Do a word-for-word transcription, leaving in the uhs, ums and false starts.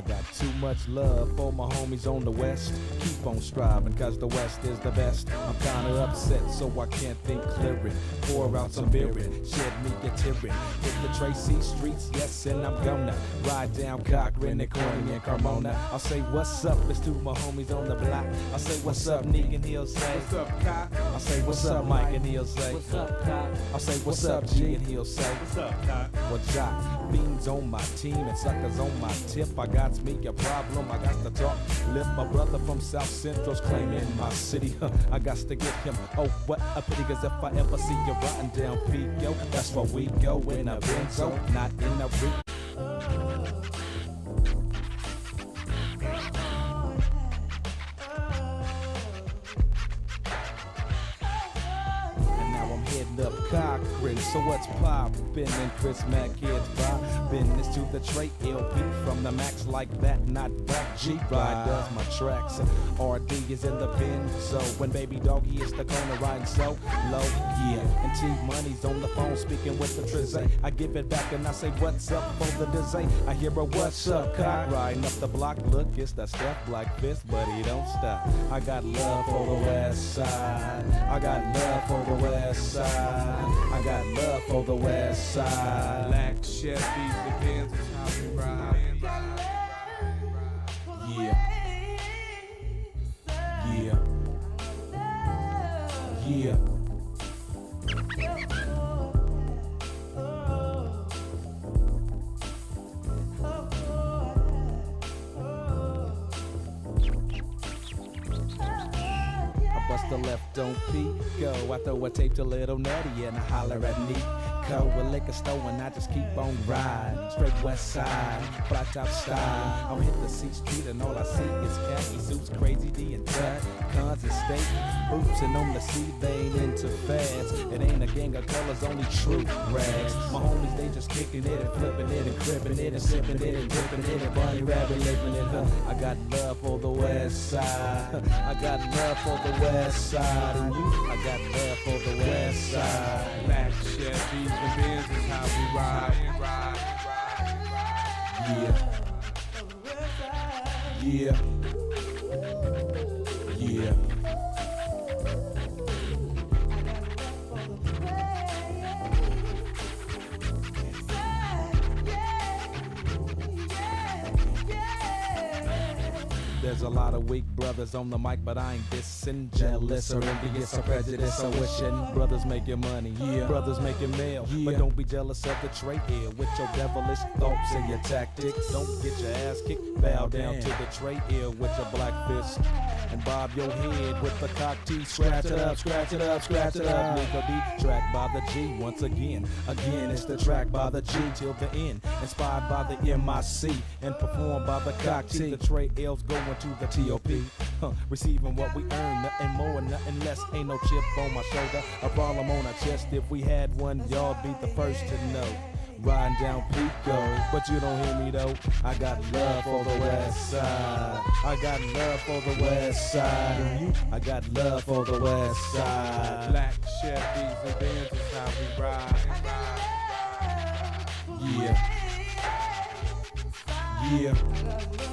got too much love for my homies on the west. Keep on striving, cause the west is the best. I'm kinda upset, so I can't think clearing. Pour out some beerin', shed me a tearing. Hit the Tracy streets, yes, and I'm gonna ride down Cochran and Corny and Carmona. I'll say what's up, it's to my homies on the block. I'll say what's up, Negan, and he'll say what's up, Cock. I'll say what's up, Mike, and he'll say what's up, Cock. I'll say what's up, G, and he'll say what's up, Cock. Well, Jock, fiends on my team and suckers on my tip. I got me a problem, I got to talk. Lift my brother from South Central's claiming my city. Huh, I got to get him. Oh, what a pity, cause if I ever see you riding down Pico, that's where we go in a Benzo, not in a Rico. Up Cochran, so what's poppin'? And Chris Mack kids bobbin'. It's to the Trey L P from the max like that, not rap. G-Ride does my tracks. R D is in the bin, so when Baby Doggy is the corner riding so low, yeah. And T-Money's on the phone speaking with the Trizay. I give it back and I say what's up for the dizzy. I hear a what's up, Cock. Riding up the block, look, it's the Steph Black Fist, but he don't stop. I got love for the west side. I got love for the west side. I got love for the west side. Black Chevys and Benz is how we ride. Yeah. Yeah. Yeah. Bust the left on Pico. I throw a tape to Little Nutty and I holler at Nico. A liquor store and I just keep on riding. Straight west side, flat top style. I'll hit the C Street and all I see is khaki suits, Crazy D and Tut, Cons and State. Oops, and on the C they ain't into fads. It ain't a gang of colors, only true rags. My homies, they just kicking it and flipping it and crippin' it and sipping it and dipping it and bunny rabbit lipping it. Huh. I got love for the west side. I got love for the west side. And you, I got love for the west side. Black Chevys and Benz is how we ride. Yeah. Yeah. Yeah. There's a lot of weak brothers on the mic, but I ain't dissing, jealous or envious or prejudiced or wishing. Brothers making money, yeah. Brothers making mail, yeah. But don't be jealous of the trade here with your devilish thoughts and your tactics. Don't get your ass kicked, bow down to the trade here with your black fist and bob your head with the cock teeth. Scratch it up, scratch it up, scratch it up. Nigga be tracked by the G once again. Again, it's the track by the G till the end. Inspired by the M I C and performed by the cock teeth. The trade L's going to the T O P, huh, receiving what we earn, nothing more, nothing less. Ain't no chip on my shoulder, a problem on our chest. If we had one, y'all be the first to know. Riding down Pico, but you don't hear me though. I got love for the west side. I got love for the west side. And you, I got love for the west side. Black Chevys and Benz is how we ride. Yeah. Yeah.